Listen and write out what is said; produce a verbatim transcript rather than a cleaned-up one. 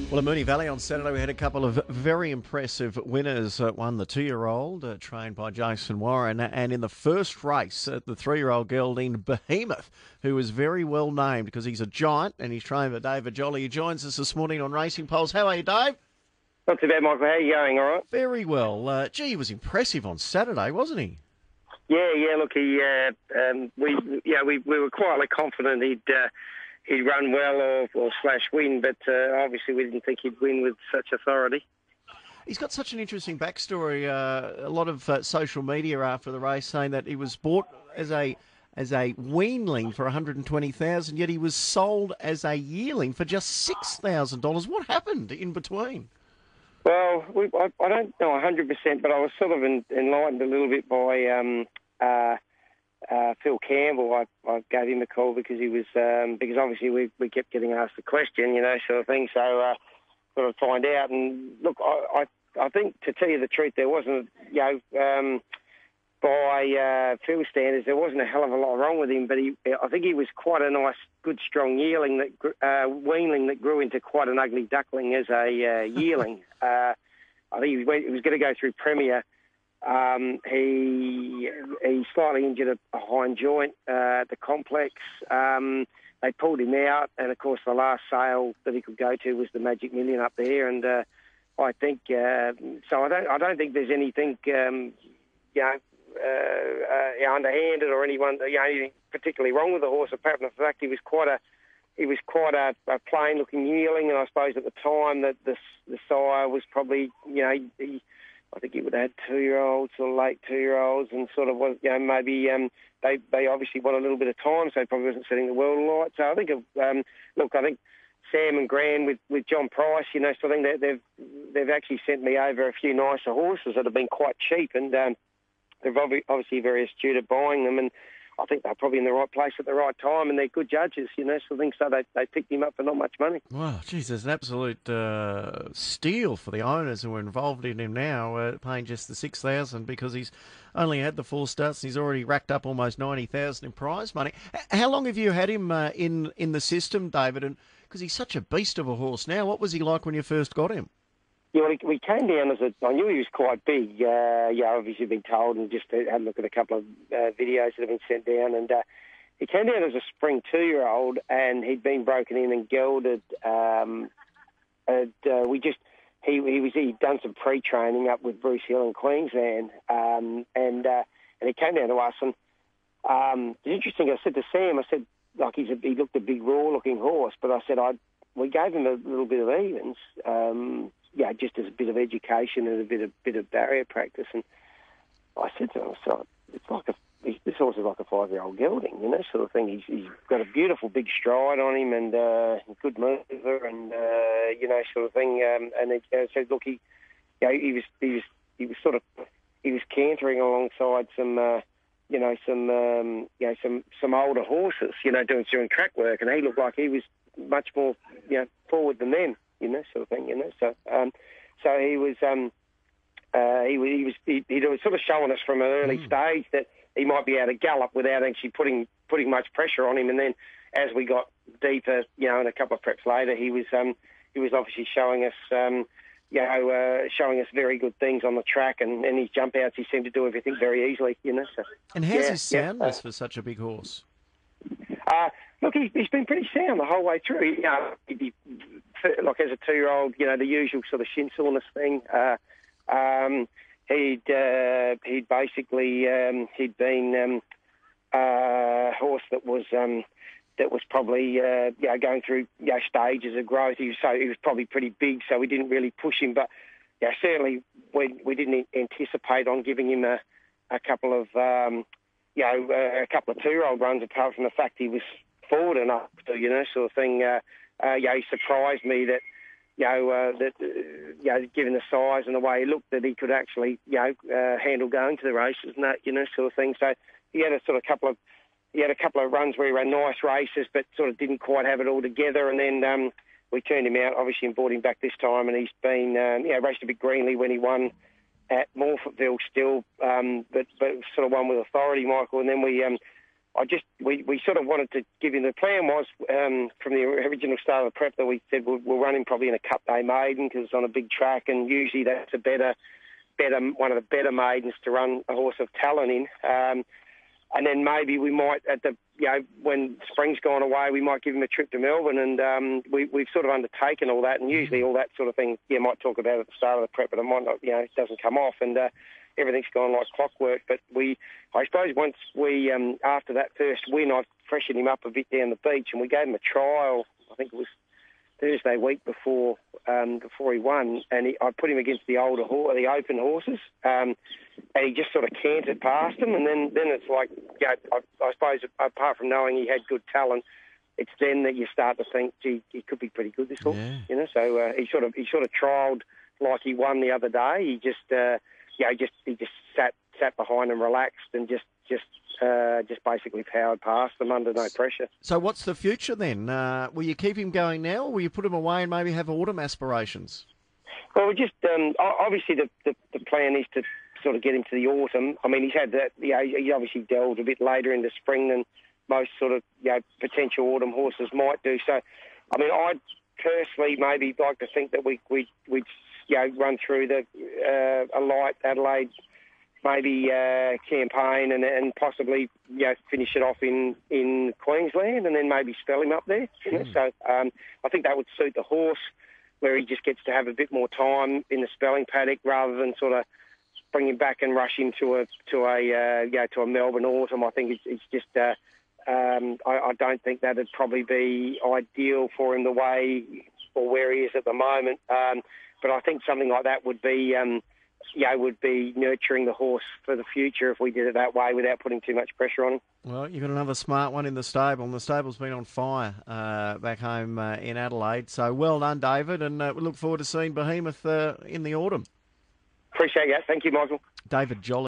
Well, at Moonee Valley on Saturday, we had a couple of very impressive winners. Uh, one, the two-year-old, uh, trained by Jason Warren, and in the first race, uh, the three-year-old gelding Behemoth, who was very well named because he's a giant, and he's trained by David Jolly. He joins us this morning on Racing Pulse. How are you, Dave? Not too bad, Michael. How are you going? All right? Very well. Uh, gee, he was impressive on Saturday, wasn't he? Yeah, yeah. Look, he, uh, um, we, yeah, we, we were quietly confident he'd uh, he'd run well or, or slash win, but uh, obviously we didn't think he'd win with such authority. He's got such an interesting backstory. Uh, a lot of uh, social media after the race saying that he was bought as a as a weanling for one hundred twenty thousand dollars, yet he was sold as a yearling for just six thousand dollars. What happened in between? Well, we, I, I don't know one hundred percent, but I was sort of en, enlightened a little bit by um, uh, uh, Phil Campbell. I, I gave him a call because he was um, because obviously we, we kept getting asked the question, you know, sort of thing. So uh, sort of find out. And look, I, I I think to tell you the truth, there wasn't, you know, um, by uh, Phil standards, there wasn't a hell of a lot wrong with him. But he, I think he was quite a nice, good, strong yearling that uh, weanling that grew into quite an ugly duckling as a uh, yearling. uh, I think he, went, he was going to go through Premier. Um, he he slightly injured a, a hind joint uh, at the complex. Um, they pulled him out, and of course the last sale that he could go to was the Magic Million up there. And uh, I think uh, so. I don't I don't think there's anything um, you know. Uh, uh, underhanded or anyone, you know, anything particularly wrong with the horse, apart from the fact he was quite a he was quite a, a plain-looking yearling, and I suppose at the time that the the sire was probably, you know, he, I think he would have had two-year-olds or late two-year-olds, and sort of was, you know, maybe um, they they obviously want a little bit of time, so he probably wasn't setting the world alight. So I think, of, um, look, I think Sam and Gran with, with John Price, you know, so I think that they've they've actually sent me over a few nicer horses that have been quite cheap, and um, they're obviously very astute at buying them, and I think they're probably in the right place at the right time, and they're good judges, you know, so I think so they, they picked him up for not much money. Wow, geez, there's an absolute uh, steal for the owners who are involved in him now, uh, paying just the six thousand dollars because he's only had the four starts and he's already racked up almost ninety thousand dollars in prize money. How long have you had him uh, in, in the system, David? And because he's such a beast of a horse now, what was he like when you first got him? Yeah, well, we came down as a. I knew he was quite big. Uh, yeah, obviously been told, and just had a look at a couple of uh, videos that have been sent down. And uh, he came down as a spring two-year-old, and he'd been broken in and gelded. Um, and uh, we just he he was he'd done some pre-training up with Bruce Hill in Queensland, um, and uh, and he came down to us. And um, it's interesting. I said to Sam, I said, like he's a, he looked a big raw-looking horse, but I said I we gave him a little bit of evens. Um, Yeah, just as a bit of education and a bit of bit of barrier practice. And I said to him, so it's like a this horse is like a five-year-old gelding, you know, sort of thing. He's, he's got a beautiful big stride on him and uh, good mover, and uh, you know, sort of thing. Um, and it, I said, look, he, you know, he was he was he was sort of he was cantering alongside some. Uh, you know, some um, you know some some older horses, you know, doing doing track work, and he looked like he was much more, you know, forward than them. You know, sort of thing. You know, so um, so he was um, uh, he was he was he, he was sort of showing us from an early mm. stage that he might be able to gallop without actually putting putting much pressure on him. And then as we got deeper, you know, and a couple of preps later, he was um, he was obviously showing us um, you know uh, showing us very good things on the track, and, and his jump outs, he seemed to do everything very easily. You know, so and how's yeah, his soundness yeah, uh, for such a big horse? Uh, look, he's, he's been pretty sound the whole way through. You know, he'd be, like as a two-year-old, you know, the usual sort of shin soreness thing. Uh, um, he'd uh, he'd basically um, he'd been um, a horse that was um, that was probably uh, you know, going through you know, stages of growth. He was so he was probably pretty big, so we didn't really push him. But yeah, certainly we we didn't anticipate on giving him a, a couple of. Um, You know, uh, a couple of two-year-old runs, apart from the fact he was forward enough to, you know, sort of thing. Uh, uh, yeah, he surprised me that, you know, uh, that, uh, you know, given the size and the way he looked, that he could actually, you know, uh, handle going to the races and that, you know, sort of thing. So he had a sort of couple of, he had a couple of runs where he ran nice races, but sort of didn't quite have it all together. And then um, we turned him out, obviously, and brought him back this time. And he's been, um, you know, raced a bit greenly when he won at Morphettville still, um, but, but sort of won with authority, Michael. And then we, um, I just we, we sort of wanted to give him the plan was um, from the original start of the prep that we said we'll, we'll run him probably in a Cup Day maiden because it's on a big track, and usually that's a better better one of the better maidens to run a horse of talent in. Um, and then maybe we might at the you know when spring's gone away, we might give him a trip to Melbourne, and um, we, we've sort of undertaken all that. And usually all that sort of thing, you might talk about at the start of the prep, but it might not, you know, it doesn't come off. And uh, everything's gone like clockwork. But we, I suppose, once we um, after that first win, I freshened him up a bit down the beach, and we gave him a trial. I think it was Thursday week before um, before he won, and he, I put him against the older horse, the open horses, um, and he just sort of cantered past them. And then, then it's like, you know, I, I suppose apart from knowing he had good talent, it's then that you start to think, gee, he could be pretty good, this horse. Yeah. You know, so uh, he sort of he sort of trialled like he won the other day. He just, uh, you know, just he just sat sat behind and relaxed and just just. Uh, just basically powered past them under no pressure. So what's the future then? Uh, will you keep him going now, or will you put him away and maybe have autumn aspirations? Well, we just um, obviously the, the the plan is to sort of get him to the autumn. I mean, he's had that. You know, he obviously delved a bit later into spring than most sort of you know potential autumn horses might do. So, I mean, I'd personally maybe like to think that we we we'd you know run through the uh, a light Adelaide. Maybe uh, campaign and, and possibly you know finish it off in, in Queensland and then maybe spell him up there. You know? Mm. So um, I think that would suit the horse, where he just gets to have a bit more time in the spelling paddock rather than sort of bring him back and rush him to a to a uh, you know to a Melbourne autumn. I think it's, it's just uh, um, I, I don't think that'd probably be ideal for him the way or where he is at the moment. Um, but I think something like that would be. Um, Yeah, would be nurturing the horse for the future if we did it that way without putting too much pressure on him. Well, you've got another smart one in the stable, and the stable's been on fire uh, back home uh, in Adelaide. So well done, David, and uh, we look forward to seeing Behemoth uh, in the autumn. Appreciate that. Thank you, Michael. David Jolly.